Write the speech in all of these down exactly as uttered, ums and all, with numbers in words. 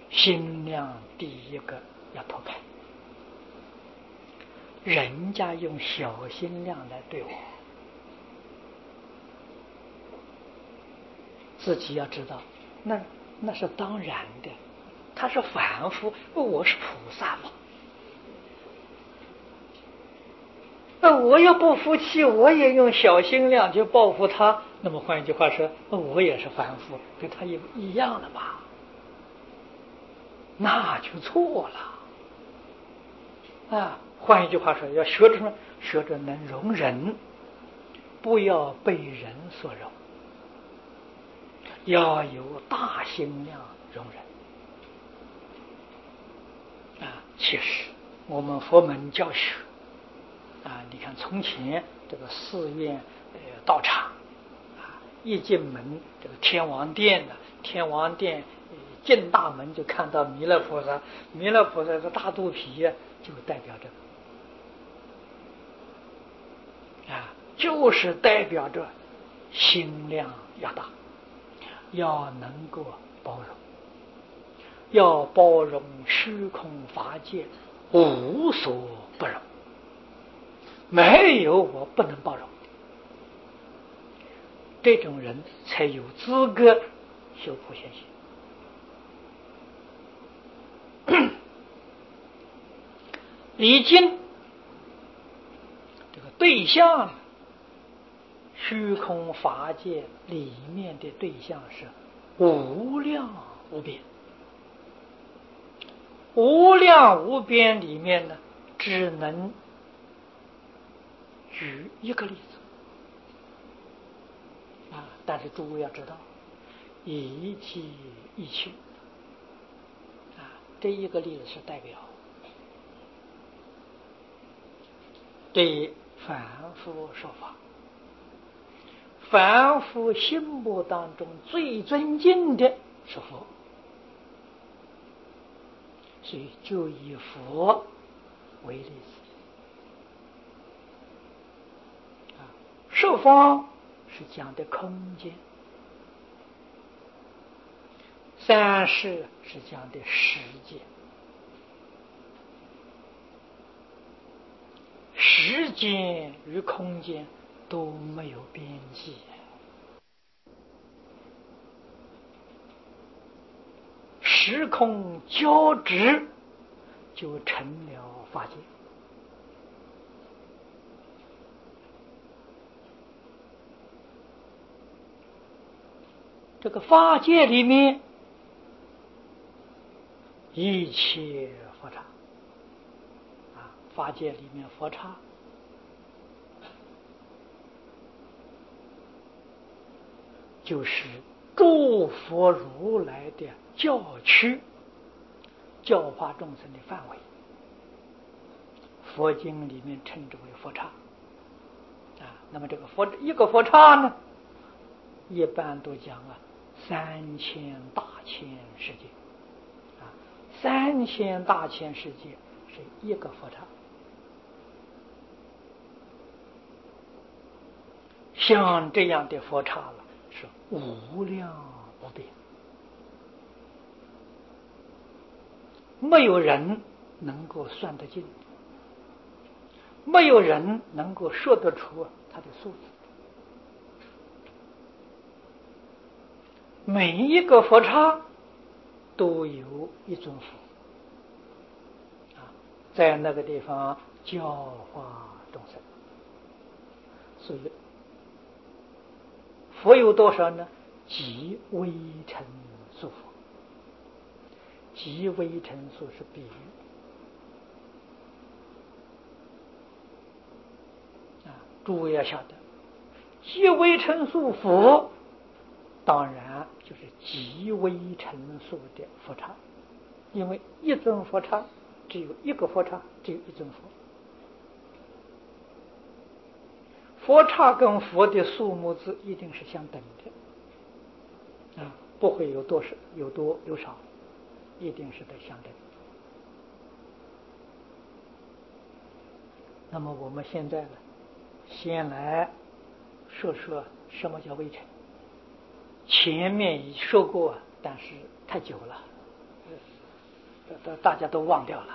心量第一个要脱开。人家用小心量来对我，自己要知道，那那是当然的，他是凡夫，我是菩萨嘛。那我要不服气，我也用小心量去报复他，那么换一句话说，我也是凡夫，跟他一一样了吧？那就错了啊！换一句话说，要学着什么？学着能容人，不要被人所容，要有大心量容人啊！其实我们佛门教学啊，你看从前这个寺院呃道场啊，一进门这个天王殿的天王殿进大门就看到弥勒菩萨，弥勒菩萨的大肚皮就代表这个啊，就是代表着心量要大，要能够包容，要包容虚空法界，无所不容，没有我不能包容。这种人才有资格修普贤行。已经这个对象，虚空法界里面的对象是无量无边，无量无边里面呢，只能举一个例子啊！但是诸位要知道，一即一切啊，这一个例子是代表对凡夫说法，凡夫心目当中最尊敬的是佛，所以就以佛为例子啊。十方是讲的空间，三世是讲的时间，时间与空间都没有边际，时空交织就成了法界。这个法界里面一切佛刹啊，法界里面佛刹就是诸佛如来的教区，教化众生的范围，佛经里面称之为佛刹啊。那么这个佛一个佛刹呢，一般都讲啊三千大千世界啊，三千大千世界是一个佛刹。像这样的佛刹了，是无量无边，没有人能够算得尽，没有人能够说得出它的数字。每一个佛刹都有一尊佛啊，在那个地方教化众生。所以佛有多少呢？即微尘数佛，即微尘数是比喻啊，诸位要晓得，即微尘数佛当然就是极微尘数的佛刹，因为一尊佛刹只有一个佛刹，只有一尊佛。佛刹跟佛的数目字一定是相等的啊，不会有多少有多有少，一定是得相等。那么我们现在呢，先来说说什么叫微尘。前面已说过，但是太久了， 都大家都忘掉了。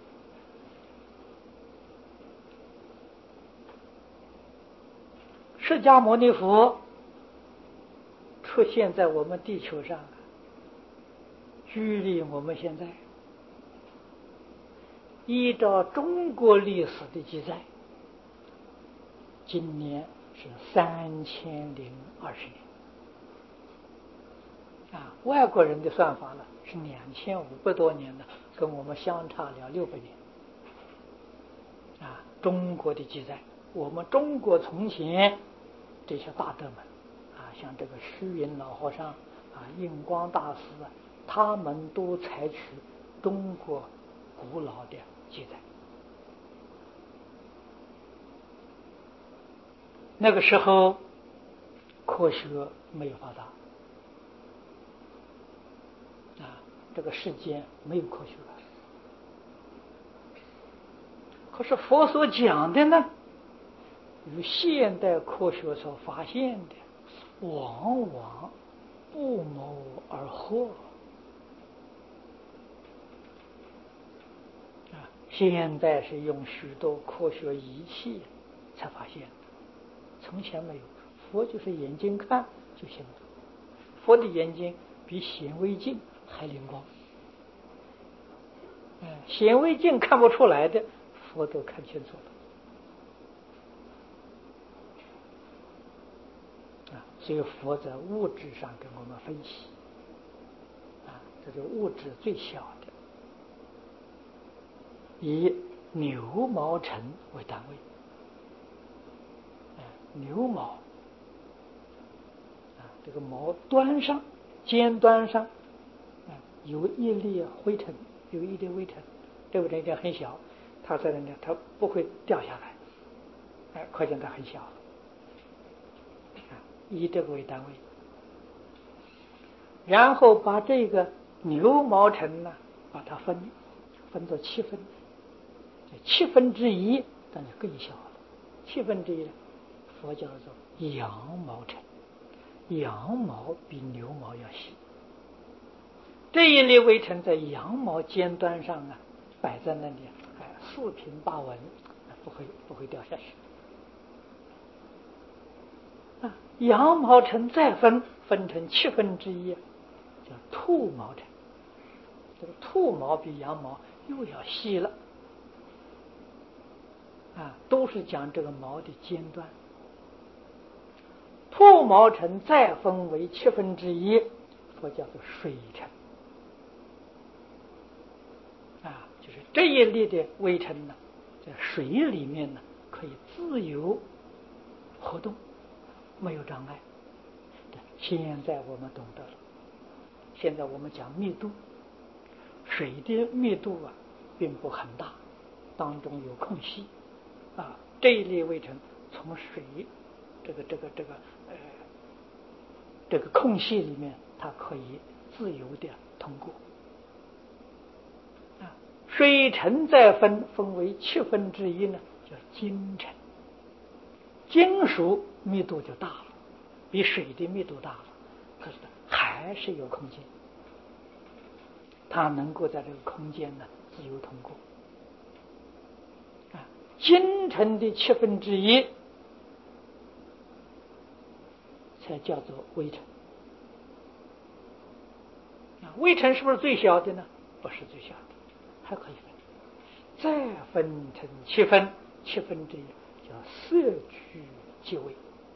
释迦牟尼佛出现在我们地球上，距离我们现在，依照中国历史的记载，今年是三千零二十年啊，外国人的算法呢是两千五百多年的，跟我们相差了六百年啊。中国的记载，我们中国从前这些大德们啊，像这个虚云老和尚啊、印光大师啊，他们都采取中国古老的记载。那个时候科学没有发达啊，这个世间没有科学了。可是佛所讲的呢，与现代科学所发现的往往不谋而合啊。现在是用许多科学仪器才发现的，从前没有。佛就是眼睛看就行了，佛的眼睛比显微镜还灵光，嗯，显微镜看不出来的，佛都看清楚了啊。所以佛在物质上跟我们分析啊，这是物质最小的，以牛毛尘为单位，啊，牛毛啊，这个毛端上尖端上啊有一粒灰尘，有一点微尘，这个微尘很小，它在那里它不会掉下来，哎，可见它很小了啊，以这个为单位，然后把这个牛毛尘呢，把它分分作七分，七分之一那就更小了，七分之一呢，佛叫做羊毛尘，羊毛比牛毛要细。这一粒微尘在羊毛尖端上啊，摆在那里，哎，四平八稳，不会不会掉下去。啊，羊毛尘再分分成七分之一，叫兔毛尘。这个兔毛比羊毛又要细了，啊，都是讲这个毛的尖端。兔毛尘再分为七分之一，说叫做水尘。啊，就是这一粒的微尘呢，在水里面呢可以自由活动，没有障碍。现在我们懂得了，现在我们讲密度，水的密度啊并不很大，当中有空隙啊，这一粒微尘从水这个这个这个呃这个空隙里面，它可以自由的通过。水尘再分分为七分之一呢，叫金尘。金属密度就大了，比水的密度大了，可是还是有空间，它能够在这个空间呢自由通过。啊，金尘的七分之一才叫做微尘。啊，微尘是不是最小的呢？不是最小的。还可以分，再分成七分，七分之一叫色聚即微，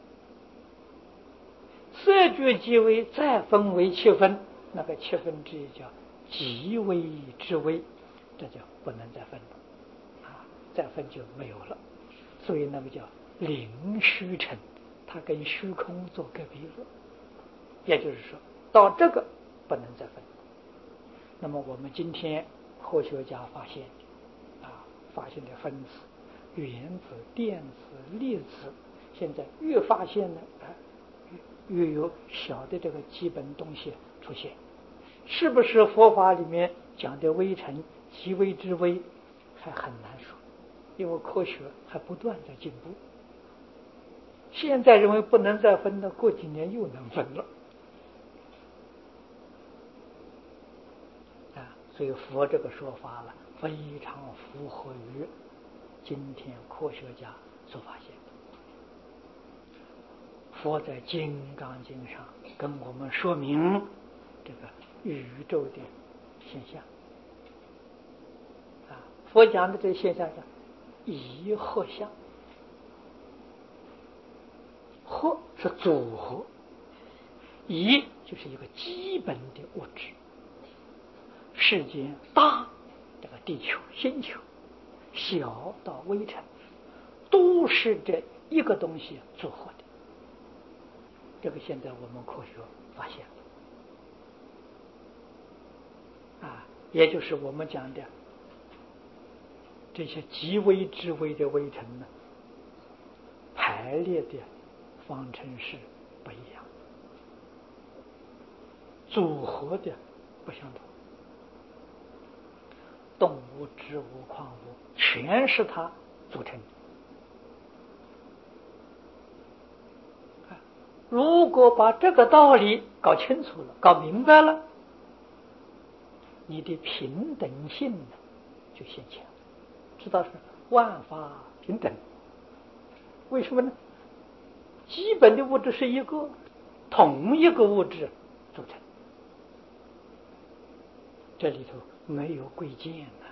色聚即微再分为七分，那个七分之一叫极微之微，这就不能再分了啊，再分就没有了。所以那个叫灵虚尘，它跟虚空做个比喻，也就是说到这个不能再分。那么我们今天科学家发现啊，发现的分子、原子、电子、粒子，现在越发现呢，啊，越有小的这个基本东西出现，是不是佛法里面讲的微尘、极微之微，还很难说，因为科学还不断在进步。现在认为不能再分了，过几年又能分了。 所以佛这个说法了，非常符合于今天科学家所发现的。佛在《金刚经》上跟我们说明这个宇宙的现象啊，佛讲的这个现象是以合相，合是组合，以就是一个基本的物质。世间大，这个地球、星球，小到微尘，都是这一个东西组合的。这个现在我们科学发现了啊，也就是我们讲的这些极微之微的微尘呢，排列的方程式不一样，组合的不相同。动物、植物、矿物，全是它组成的。如果把这个道理搞清楚了、搞明白了，你的平等性呢就现前了，知道是万法平等。为什么呢？基本的物质是一个，同一个物质组成，这里头没有贵贱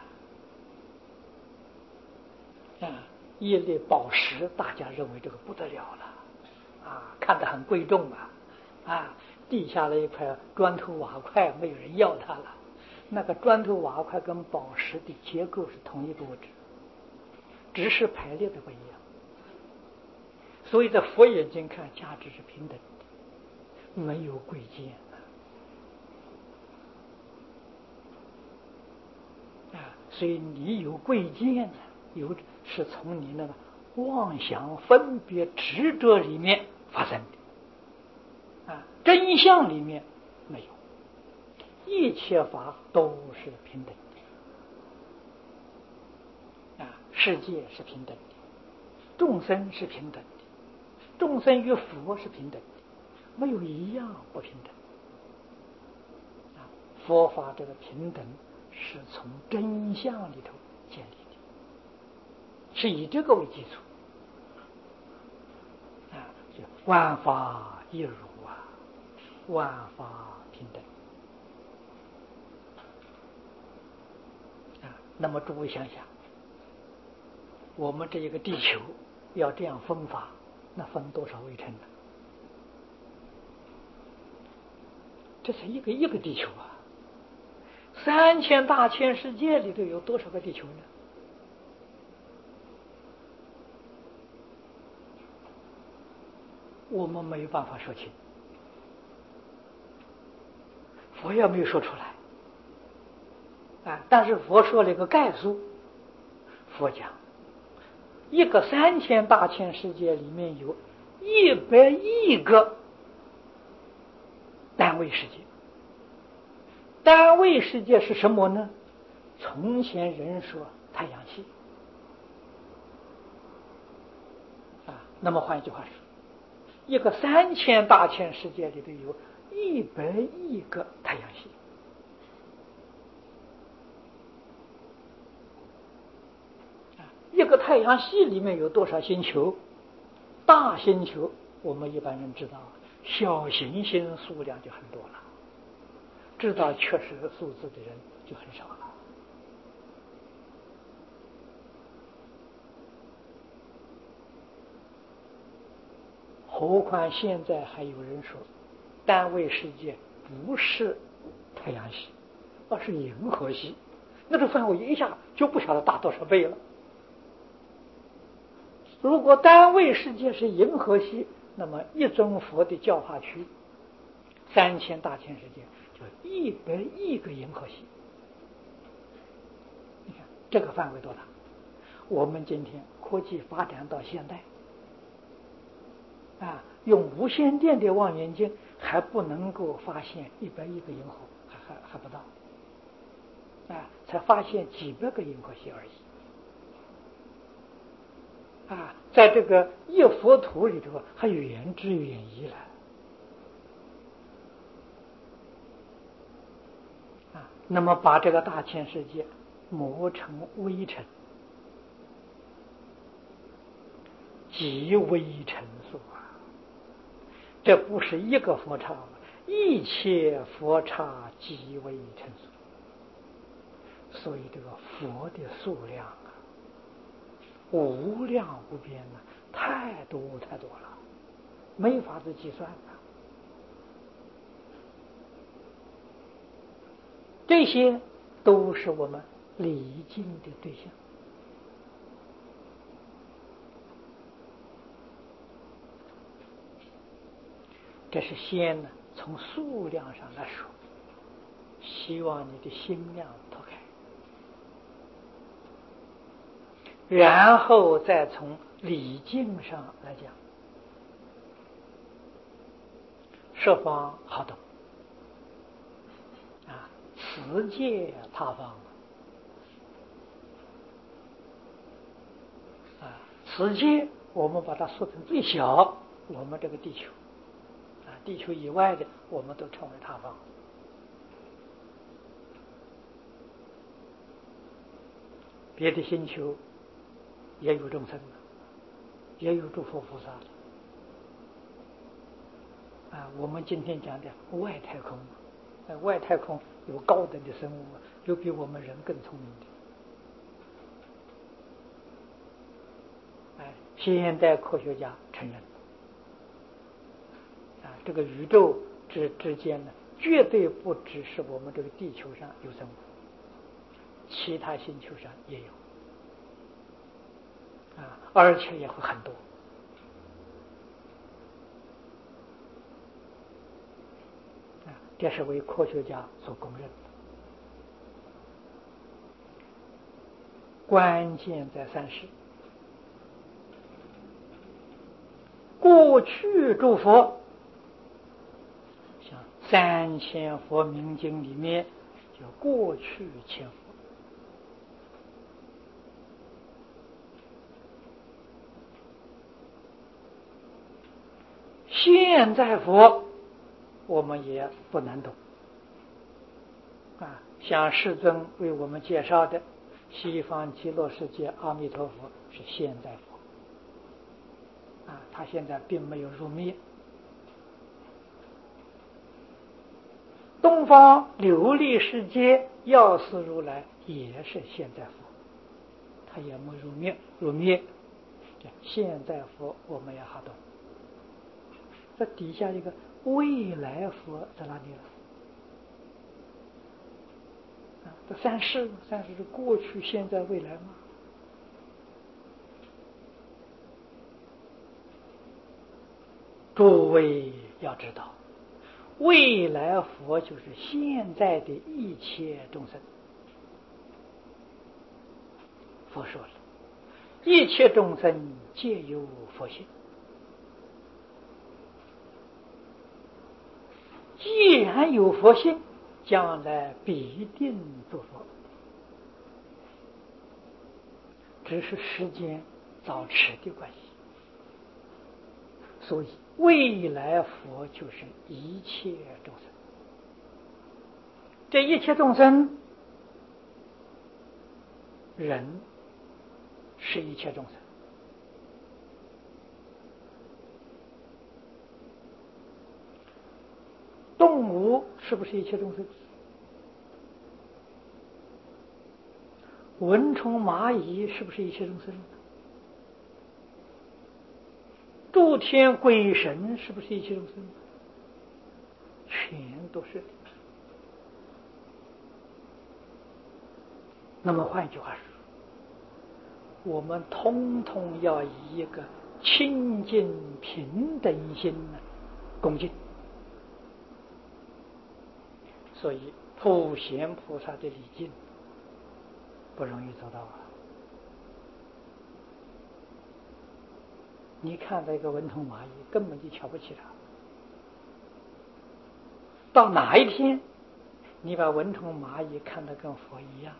呐、啊。啊，一粒宝石，大家认为这个不得了了，啊，看得很贵重啊，啊，地下了一块砖头瓦块，没有人要它了。那个砖头瓦块跟宝石的结构是同一个物质，只是排列的不一样。所以在佛眼睛看，价值是平等的，没有贵贱啊。啊，所以你有贵贱呢，有是从你那个妄想、分别、执着里面发生的啊，真相里面没有。一切法都是平等的啊，世界是平等的，众生是平等的，众生与佛是平等的，没有一样不平等啊。佛法这个平等是从真相里头建立的，是以这个为基础啊，就万法一如啊，万法平等。那么诸位想想，我们这一个地球要这样分法，那分多少微尘呢？这是一个一个地球啊，三千大千世界里头有多少个地球呢？我们没有办法说清，佛也没有说出来啊，但是佛说了一个概述。佛讲一个三千大千世界里面有一百亿个单位世界。单位世界是什么呢？从前人说太阳系啊，那么换一句话说，一个三千大千世界里头有一百亿个太阳系。一个太阳系里面有多少星球？大星球我们一般人知道，小行星数量就很多了，知道确实数字的人就很少了。何况现在还有人说，单位世界不是太阳系，而是银河系，那个范围一下就不晓得大多少倍了。如果单位世界是银河系，那么一尊佛的教化区，三千大千世界就一百亿个银河系。你看这个范围多大？我们今天科技发展到现代啊，用无线电的望远镜还不能够发现一百亿个银河，还还还不到啊，才发现几百个银河系而已。啊，在这个一佛图里头还远之远矣了。啊， 那么把这个大千世界磨成微尘，即微尘数啊！这不是一个佛刹，一切佛刹即微尘数。所以这个佛的数量啊，无量无边啊，太多太多了，没法子计算的。这些都是我们礼敬的对象。这是先呢，从数量上来说，希望你的心量拓开，然后再从礼敬上来讲，十方好懂啊，此界他方啊，此界我们把它说成最小，我们这个地球啊，地球以外的我们都称为他方。别的星球也有众生的，也有诸佛菩萨的啊。我们今天讲的外太空，在外太空有高等的生物，有比我们人更聪明的。哎，现代科学家承认啊，这个宇宙之之间呢，绝对不只是我们这个地球上有生物，其他星球上也有啊，而且也会很多。啊，这是为科学家所公认的。关键在三世，过去诸佛，像三千佛明经里面叫过去千佛，现在佛我们也不难懂啊。像世尊为我们介绍的西方极乐世界阿弥陀佛是现代佛啊，他现在并没有入灭。东方琉璃世界药师如来也是现代佛，他也没入灭。入灭，现代佛我们要好懂。这底下一个未来佛在哪里了？啊，这三世，三世是过去、现在、未来吗？诸位要知道，未来佛就是现在的一切众生。佛说了，一切众生皆有佛性。既然有佛性，将来必定做佛，只是时间早迟的关系。所以未来佛就是一切众生。这一切众生，人是一切众生，动物是不是一切众生？蚊虫蚂蚁是不是一切众生？诸天鬼神是不是一切众生？全都是。那么换句话说，我们通通要以一个清净平等心呢恭敬。所以普贤菩萨的礼敬不容易做到啊！你看这个蚊虫蚂蚁，根本就瞧不起它。到哪一天，你把蚊虫蚂蚁看得跟佛一样，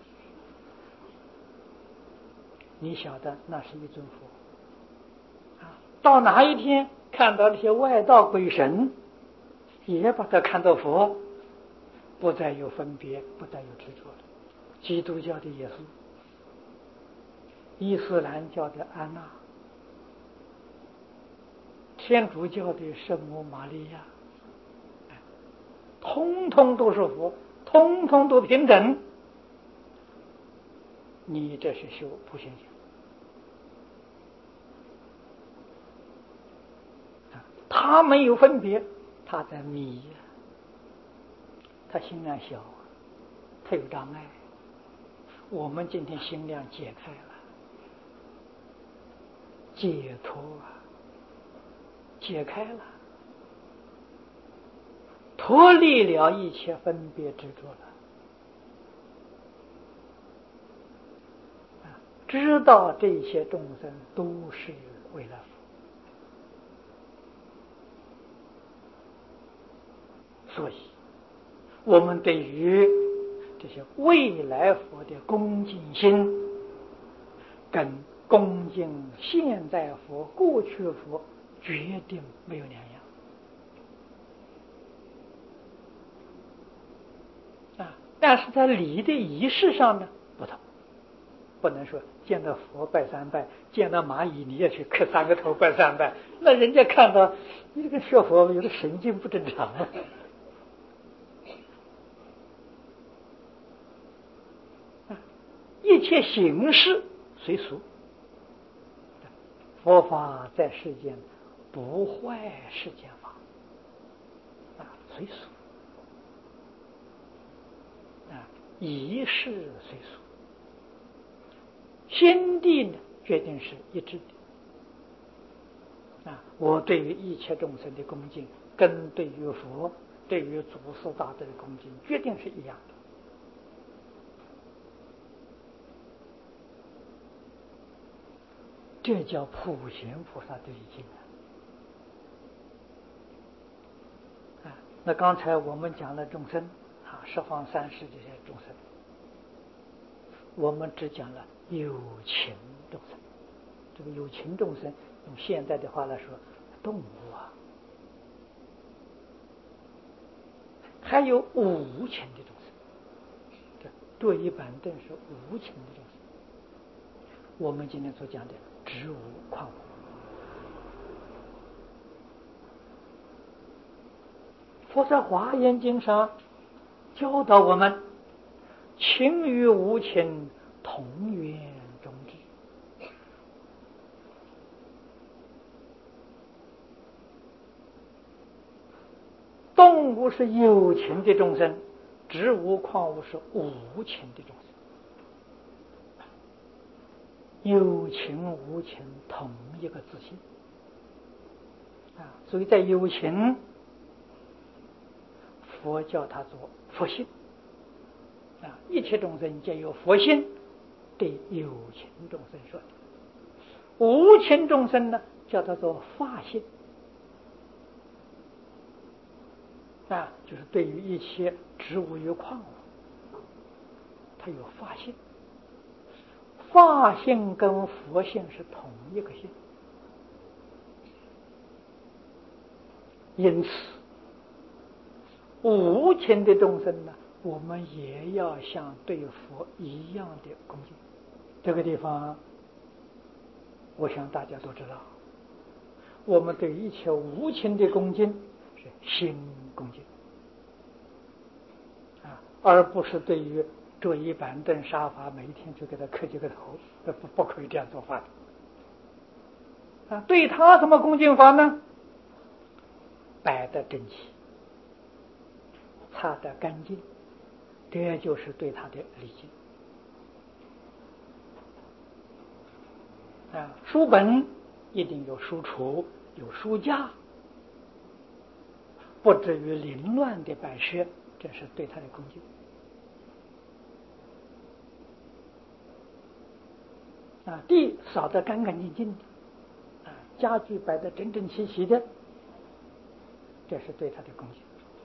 你晓得那是一尊佛啊。到哪一天看到那些外道鬼神，也把它看作佛， 不再有分别，不再有执着了。基督教的耶稣，伊斯兰教的安娜，天主教的圣母玛利亚，通通都是佛，通通都平等。你这是修普贤行。他没有分别，他在迷，他心量小，他有障碍。我们今天心量解开了，解脱啊，解开了，脱离了一切分别执着了，知道这些众生都是未来佛。所以我们对于这些未来佛的恭敬心，跟恭敬现在佛、过去佛决定没有两样啊。但是在礼的仪式上呢不同，不能说见到佛拜三拜，见到蚂蚁你也去磕三个头拜三拜，那人家看到你这个学佛有的神经不正常啊。一切形式随俗，佛法在世间不坏世间法啊，随俗啊，仪式随俗，心地呢决定是一致的啊。我对于一切众生的恭敬，跟对于佛、对于祖师大德的恭敬，决定是一样的。这叫普贤菩萨对境啊！那刚才我们讲了众生啊，十方三世这些众生，我们只讲了有情众生。这个有情众生，用现在的话来说，动物啊，还有无情的众生。这坐一板凳是无情的众生。我们今天所讲的植物、矿物，佛在华严经上教导我们，情与无情同源中至。动物是有情的众生，植物、矿物是无情的众生。有情无情同一个自性啊，所以在有情，佛叫它做佛性啊，一切众生皆有佛性，对有情众生说的。无情众生呢，叫它做法性啊，就是对于一切植物有矿物，它有法性。法性跟佛性是同一个性，因此无情的众生呢，我们也要像对佛一样的恭敬。这个地方我想大家都知道，我们对一切无情的恭敬是心恭敬啊，而不是对于桌椅板凳沙发每一天就给他磕几个头，不不可以这样做法的啊。对他怎么恭敬法呢？摆得整齐，擦得干净，这就是对他的礼敬啊。书本一定有书橱，有书架，不至于凌乱的摆设，这是对他的恭敬啊。地扫得干干净净的啊，家具摆得整整齐齐的，这是对他的恭敬。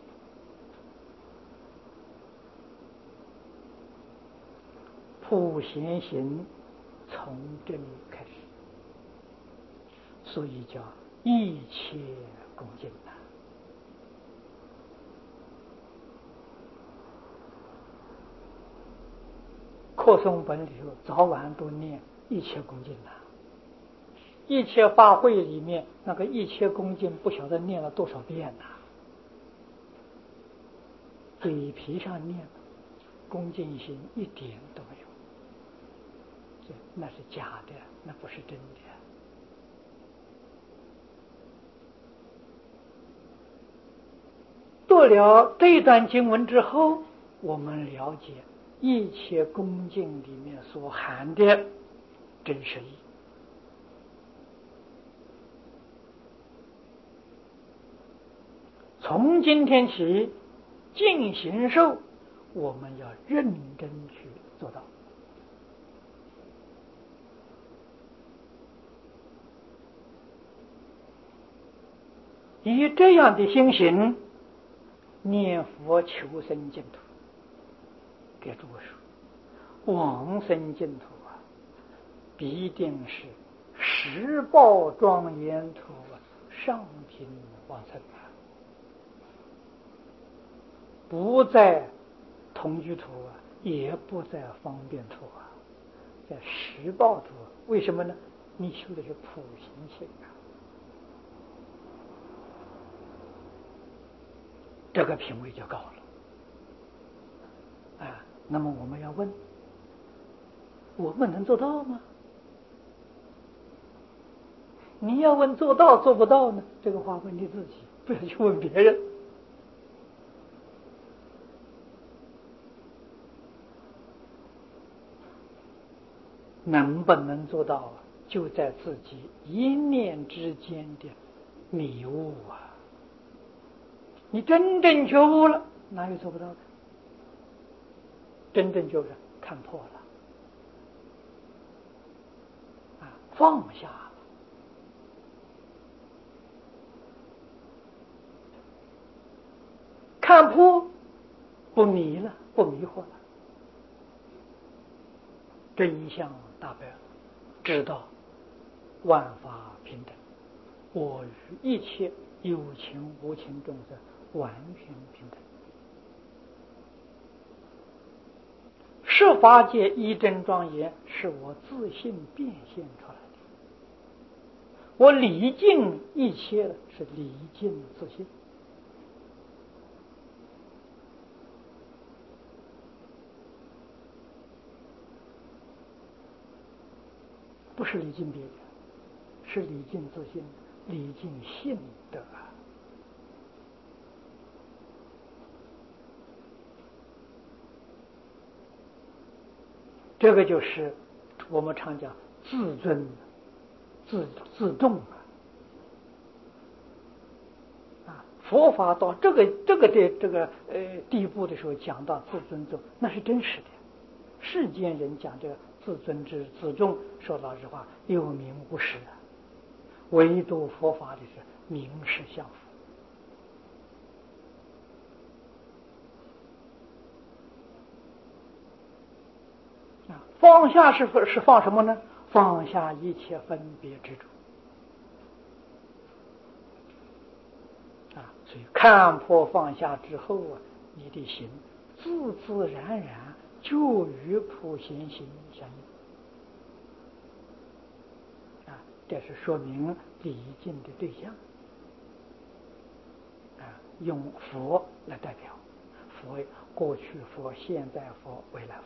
普贤行从这里开始，所以叫一切恭敬啊。 课诵本里头早晚都念一切恭敬呐、啊，一切法会里面那个一切恭敬不晓得念了多少遍呐、啊，嘴皮上念恭敬心一点都没有，这那是假的，那不是真的。读了这一段经文之后，我们了解一切恭敬里面所含的真实意。从今天起，进行受，我们要认真去做到。以这样的心行，念佛求生净土，给诸位说，往生净土啊，必定是十报庄严土，上品往生啊，不在同居土啊，也不在方便土啊，在十报土。为什么呢？你修的是普行性啊，这个品位就高了啊。那么我们要问，我们能做到吗？你要问做到做不到呢？这个话问你自己，不要去问别人。能不能做到啊？就在自己一念之间的迷悟啊！你真正觉悟了，哪有做不到的？真正就是看破了啊，放下了，看破，不迷了，不迷惑了，真相大白了，知道万法平等，我与一切有情无情众生完全平等。十法界一真庄严是我自性变现出来的，我离尽一切的是离尽自性，不是离尽别的，是离尽自性，离尽性德啊。这个就是我们常讲自尊、自自重啊。啊，佛法到这个这个的这个呃地步的时候，讲到自尊重，那是真实的。世间人讲这个自尊之自重，说老实话，有名无实啊。唯独佛法的是名实相符。放下是是放什么呢？放下一切分别执着啊！所以看破放下之后啊，你的心自自然然就与普贤行相应啊！这是说明礼敬的对象啊，用佛来代表，佛过去佛、现在佛、未来佛。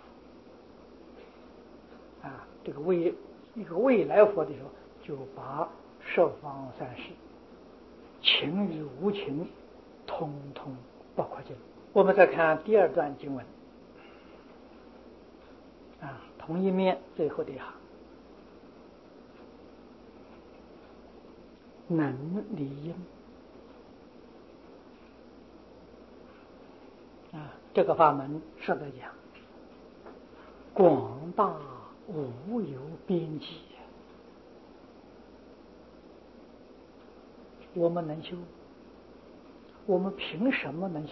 啊，这个未一个未来佛的时候，就把十方三世情与无情通通包括进来。我们再看第二段经文啊，同一面最后的一行，能离因啊，这个法门是在讲广大无有边际，我们能修，我们凭什么能修？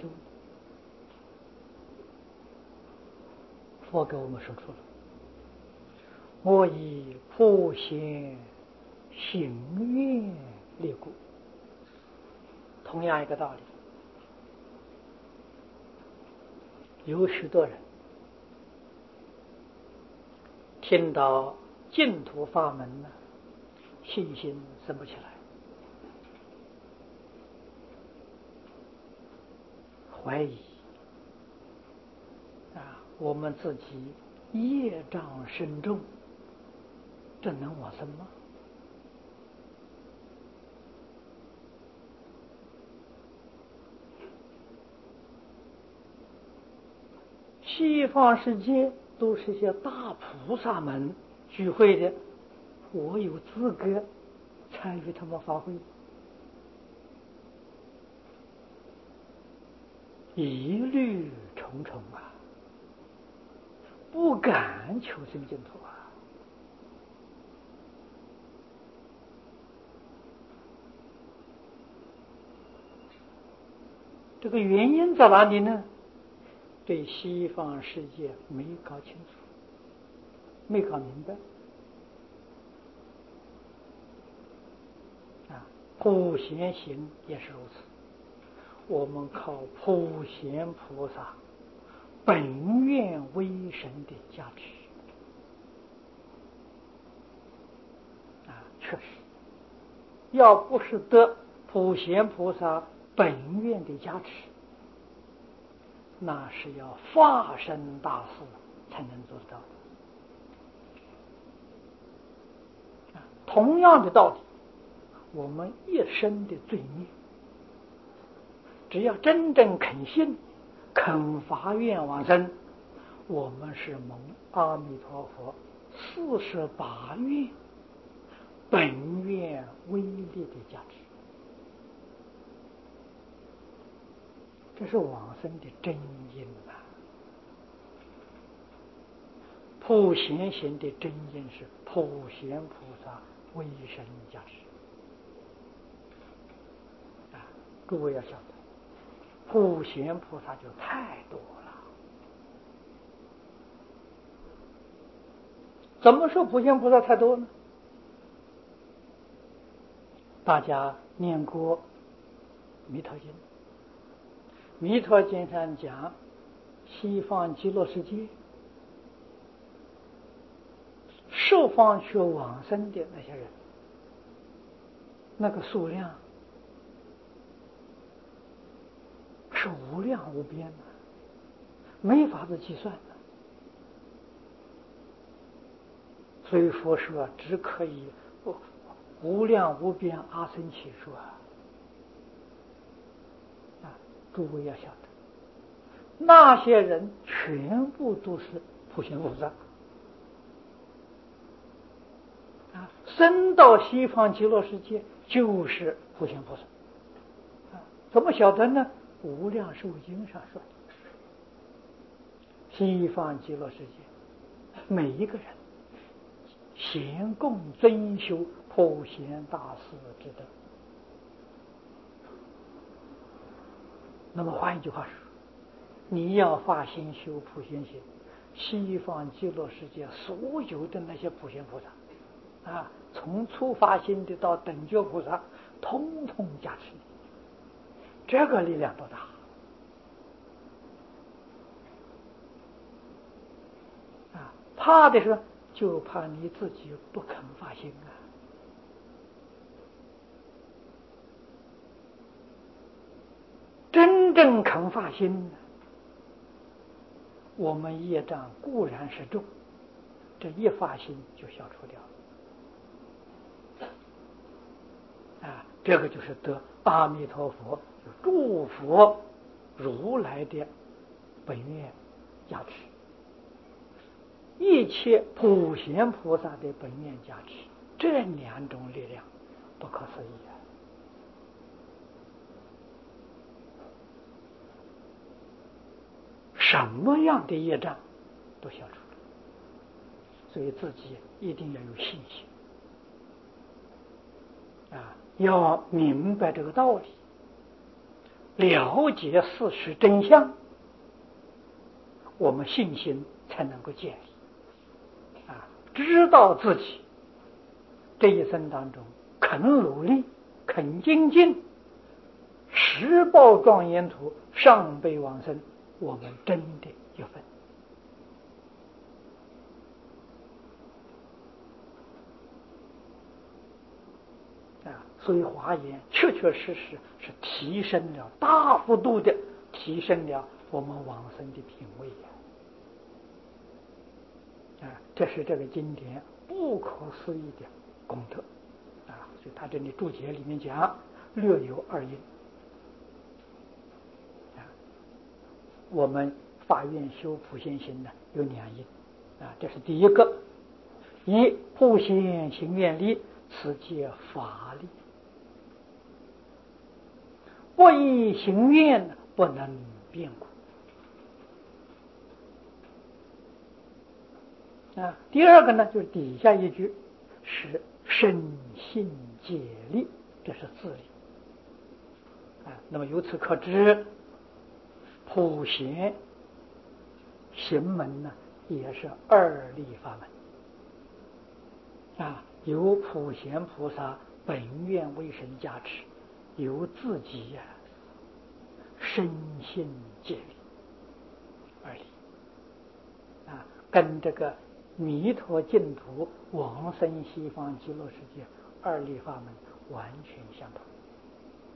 佛给我们说出了，我以普贤行愿立故。同样一个道理，有许多人听到净土法门呢，信心生不起来，怀疑啊，我们自己业障深重，这能往生吗？西方世界都是些大菩萨们聚会的，我有资格参与他们法会？疑虑重重啊，不敢求生净土啊。这个原因在哪里呢？对西方世界没搞清楚，没搞明白啊。普贤行也是如此，我们靠普贤菩萨本愿威神的加持啊，确实，要不是得普贤菩萨本愿的加持，那是要化身大事才能做到的。同样的道理，我们一生的罪孽，只要真正肯信、肯发愿往生，我们是蒙阿弥陀佛四十八愿本愿威力的加持，这是往生的真因啊。普贤行的真因是普贤菩萨威神加持啊！诸位要晓得，普贤菩萨就太多了。怎么说普贤菩萨太多呢？大家念过《弥陀经》，《弥陀经》上讲西方极乐世界十方去往生的那些人，那个数量是无量无边的，没法子计算的。所以佛说只可以无量无边阿僧祇说啊！啊，诸位要晓得，那些人全部都是普贤菩萨啊，生到西方极乐世界就是普贤菩萨啊。怎么晓得呢？无量寿经上说的，西方极乐世界每一个人咸共尊修普贤大士之德。那么换一句话说，你要发心修普贤行，西方极乐世界所有的那些普贤菩萨啊，从初发心的到等觉菩萨，通通加持你，这个力量多大啊！怕的是就怕你自己不肯发心啊。真正肯发心，我们业障固然是重，这一发心就消除掉啊！这个就是得阿弥陀佛祝福如来的本愿加持，一切普贤菩萨的本愿加持，这两种力量不可思议啊！什么样的业障都消除了，所以自己一定要有信心啊，要明白这个道理，了解事实真相，我们信心才能够建立啊，知道自己这一生当中肯努力、肯精进，十报庄严土，上辈往生，我们真的有份所以华严确确实实是提升了，大幅度的提升了我们往生的品位呀！啊，这是这个经典不可思议的功德啊！所以他这里注解里面讲，略有二因啊。我们发愿修普贤行呢，有两因啊，这是第一个，一普贤行愿力，此皆法力。不以行愿，不能变故啊。第二个呢，就是底下一句是身信解力，这是自力啊。那么由此可知，普贤行门呢，也是二力法门啊，由普贤菩萨本愿为神加持，由自己呀、啊、身心解力二力啊，跟这个弥陀净土往生西方极乐世界二力法门完全相同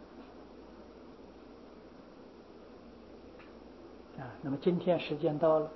啊。那么今天时间到了，